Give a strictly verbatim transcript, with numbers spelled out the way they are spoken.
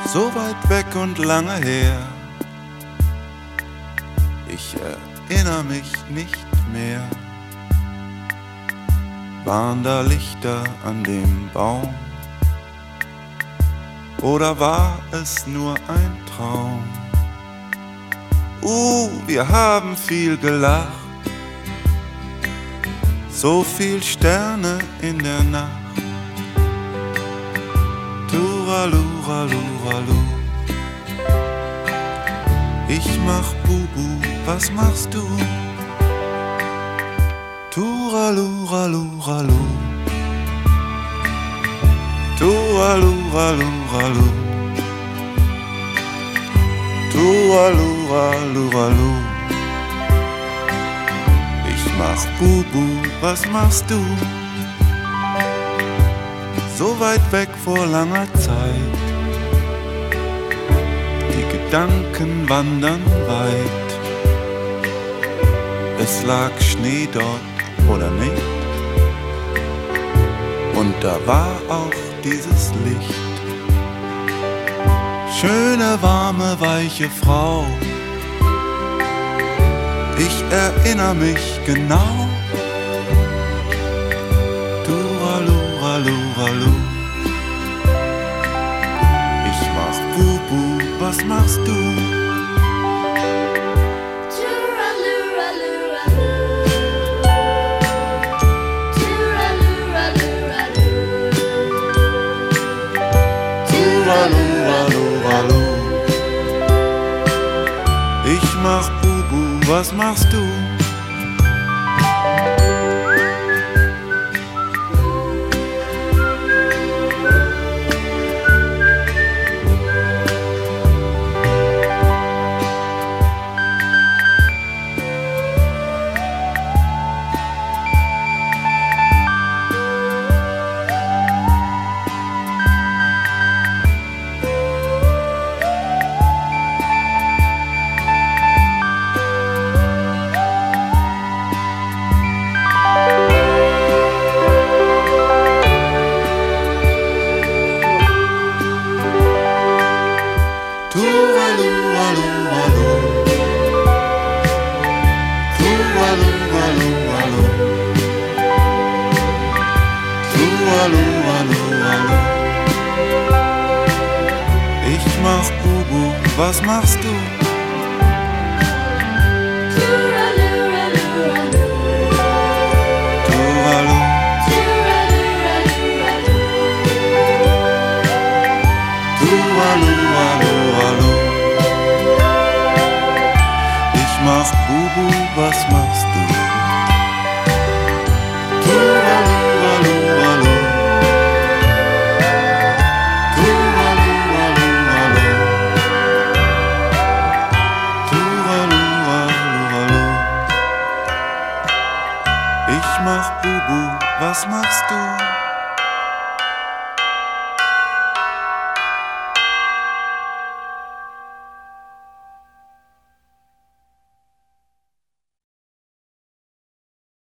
so weit weg und lange her. Ich erinnere mich nicht mehr. Waren da Lichter an dem Baum? Oder war es nur ein Traum? Uh, wir haben viel gelacht, so viel Sterne in der Nacht. Turaluraluralu, ich mach Bubu, was machst du? Turaluraluralu, Turaluraluralu, Turaluraluralu, ich mach Bubu, was machst du? So weit weg vor langer Zeit, die Gedanken wandern weit. Es lag Schnee dort, oder nicht? Und da war auch dieses Licht. Schöne, warme, weiche Frau, ich erinnere mich genau. Turaluraluralu, ich mach Bubu, was machst du? Turaluraluralu, ich mach Bubu, was machst du? Turaluraluralu, Turaluraluralu, Turaluraluralu, ich mach Bubu, was machst du? Turaluraluralu, Turalu, Turaluraluralu, ich mach Bubu, was machst du? Turaluraluralu, Turaluraluralu, Turaluraluralu, ich mach Bubu, was machst du?